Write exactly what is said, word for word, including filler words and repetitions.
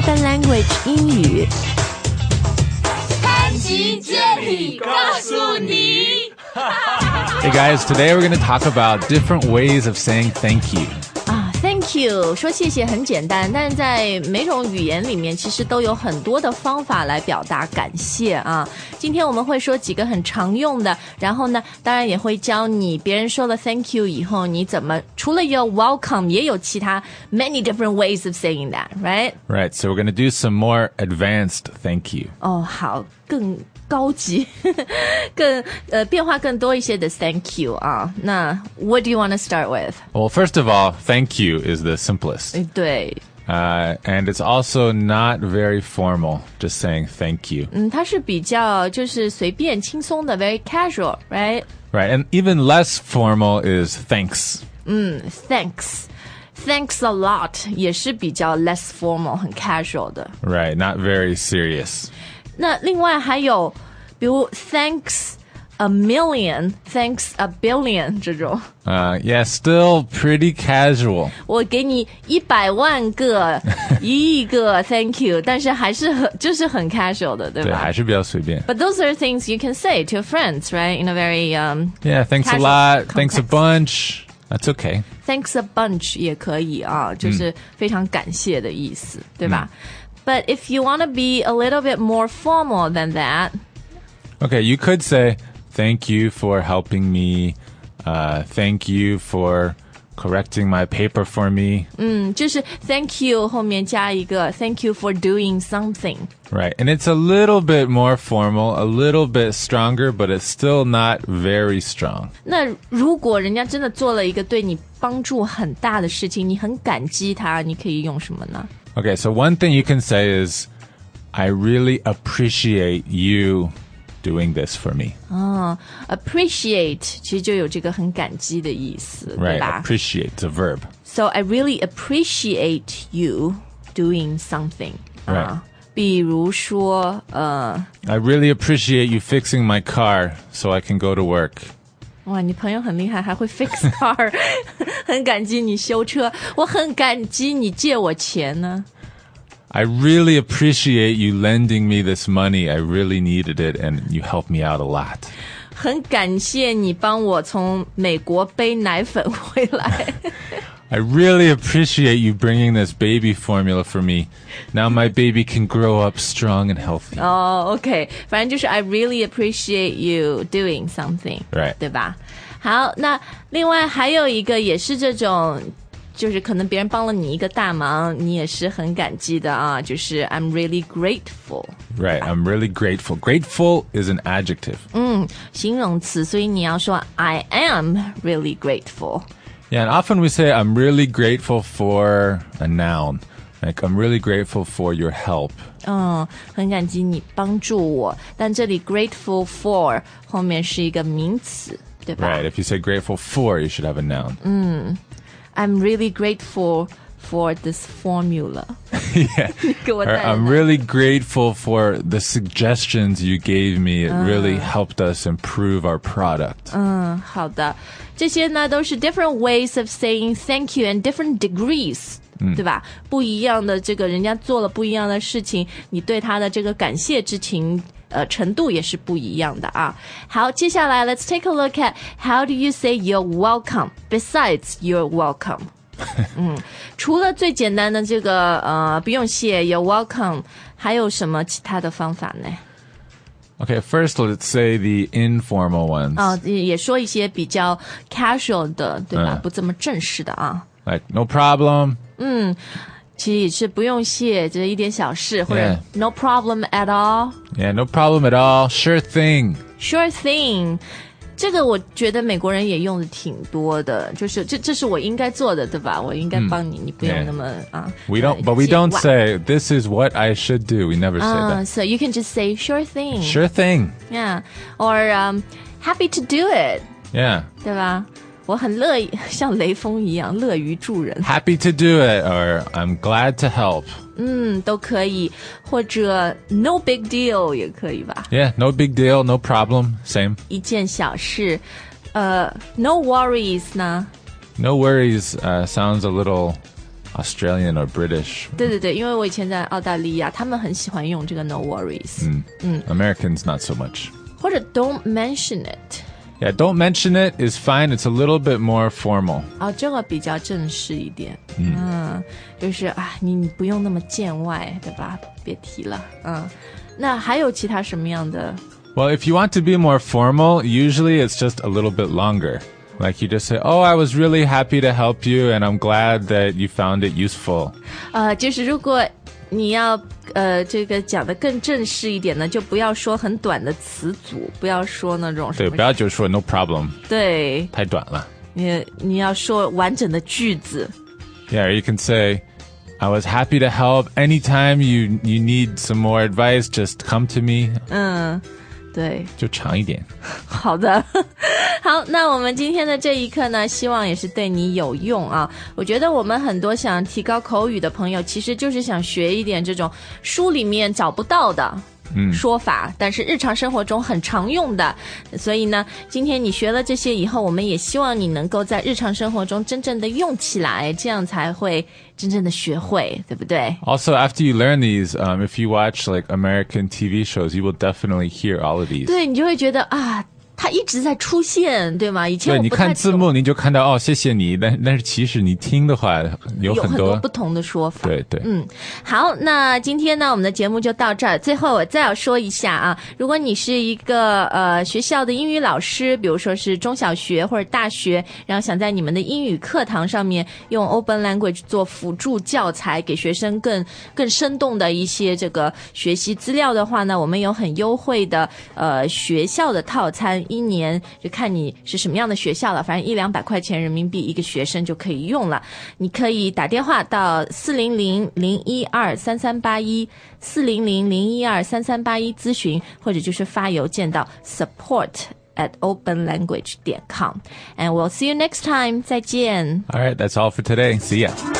Open Language 英语。 潘吉接力告诉你。 Hey guys, today we're going to talk about different ways of saying thank you. 啊 ，Thank you， 说谢谢很简单，但是在每种语言里面，其实都有很多的方法来表达感谢啊。今天我们会说几个很常用的，然后呢，当然也会教你别人说了 Thank you 以后，你怎么除了有 Welcome， 也有其他 many different ways of saying that, right? Right, so we're going to do some more advanced thank you. 哦，好，更高级，更呃变化更多一些的 Thank you 啊。那 What do you want to start with? Well, first of all, thank you is the simplest. 对。 Uh, and it's also not very formal, just saying thank you. 嗯，它是比较就是随便轻松的 very casual, right? Right, and even less formal is thanks. 嗯 thanks. Thanks a lot 也是比较 less formal 很 casual 的。 Right, not very serious. 那另外还有比如 thanks a million, thanks a billion 这种。 Uh, yeah, still pretty casual. 我给你一百万个一亿个 thank you 但是还是很就是很 casual 的，对吧？ 对，还是比较随便。 But those are things you can say to your friends, right? In a very um Yeah, thanks a casual lot, context. thanks a bunch. That's okay. Thanks a bunch 也可以啊，就是非常感谢的意思，对吧？ But if you want to be a little bit more formal than that, Okay, you could say, thank you for helping me. Uh, thank you for correcting my paper for me. 嗯，就是 thank you 后面加一个 thank you for doing something. Right, and it's a little bit more formal, a little bit stronger, but it's still not very strong. 那如果人家真的做了一个对你帮助很大的事情，你很感激他，你可以用什么呢？ Okay, so one thing you can say is, I really appreciate you doing this for me. 哦 appreciate 其实就有这个很感激的意思，对 Right, 吧？ appreciate, it's a verb. So I really appreciate you doing something. Right. 啊，比如说，呃， I really appreciate you fixing my car so I can go to work. 哇，你朋友很厉害，还会 fix car， 很感激你修车，我很感激你借我钱呢。 I really appreciate you lending me this money. I really needed it, and you helped me out a lot. 很感谢你帮我从美国背奶粉回来。 I really appreciate you bringing this baby formula for me. Now my baby can grow up strong and healthy. 哦、oh, ，OK， 反正就是 I really appreciate you doing something， Right. 对吧？好，那另外还有一个也是这种，就是可能别人帮了你一个大忙，你也是很感激的啊，就是 I'm really grateful。 Right, I'm really grateful. Grateful is an adjective. 嗯，形容词，所以你要说 I am really grateful。 Yeah, and often we say I'm really grateful for a noun. Like, I'm really grateful for your help. 嗯，很感激你帮助我，但这里 grateful for 后面是一个名词，对吧？ Right, if you say grateful for, you should have a noun. 嗯 I'm really grateful for this formula. Yeah. 你给我 Or 带来 I'm really grateful for the suggestions you gave me. It really helped us improve our product. 嗯，好的，这些呢都是 different ways of saying thank you and different degrees，对吧？不一样的这个人家做了不一样的事情，你对他的这个感谢之情，呃，程度也是不一样的啊。好，接下来 let's take a look at how do you say you're welcome besides you're welcome。嗯，除了最简单的这个呃不用谢 you're welcome， 还有什么其他的方法呢？ Okay, first let's say the informal ones. 哦，也说一些比较 casual 的，对吧？ 嗯不这么正式的啊。 Like, no problem. 嗯，其实也是不用谢，这一点小事，或者 Yeah. no problem at all, Yeah, no problem at all. Sure thing. sure thing。这个我觉得美国人也用的挺多的，就是这这是我应该做的，对吧？我应该帮你，你不用 Yeah. 那么啊。 We don't, 呃 but we 见 don't 外 say, this is what I should do. We never say 啊 that. ，so you can just say sure thing, Sure thing. yeah, or um, happy to do it， Yeah. 对吧？我很乐意，像雷锋一样乐于助人。 Happy to do it, or I'm glad to help. 嗯，都可以，或者 no big deal 也可以吧？ Yeah, no big deal, no problem. Same. 一件小事，呃 ，no worries 呢？ No worries uh, sounds a little Australian or British. 对对对，因为我以前在澳大利亚，他们很喜欢用这个 no worries。 嗯嗯 Americans not so much. 或者 don't mention it. Yeah, don't mention it is fine. It's a little bit more formal. 哦，这个比较正式一点。嗯，嗯就是啊，你你不用那么见外，对吧？别提了。嗯，那还有其他什么样的？ Well, if you want to be more formal, usually it's just a little bit longer. Like you just say, oh, I was really happy to help you, and I'm glad that you found it useful. 呃，就是如果你要呃这个讲的更正式一点呢，就不要说很短的词组，不要说那种什么。 对，不要就说 no problem. 对， 太短了。 你你要说完整的句子。 Yeah, or you can say, I was happy to help. Anytime you you need some more advice, just come to me. 嗯。对， 就长一点。 好的，好，那我们今天的这一课呢，希望也是对你有用啊。我觉得我们很多想提高口语的朋友，其实就是想学一点这种书里面找不到的说法、嗯、但是日常生活中很常用的。所以呢，今天你学了这些以后，我们也希望你能够在日常生活中真正的用起来，这样才会真正的学会，对不对？ Also, after you learn these, um, if you watch like American T V shows, you will definitely hear all of these. 对，你就会觉得啊，它一直在出现，对吗？以前我对，你看字幕你就看到哦，谢谢你，但但是其实你听的话有很多有很多不同的说法。 对对， 嗯，好，那今天呢，我们的节目就到这儿。最后我再要说一下啊，如果你是一个呃学校的英语老师，比如说是中小学或者大学，然后想在你们的英语课堂上面用 Open Language 做辅助教材，给学生更更生动的一些这个学习资料的话呢，我们有很优惠的呃学校的套餐。一年就看你是什么样的学校了，反正一两百块钱人民币一个学生就可以用了。你可以打电话到四零零零一二三三八一四零零零一二三三八一咨询，或者就是发邮件到 support at open language dot com. And we'll see you next time. 再见。 All right, that's all for today. See ya.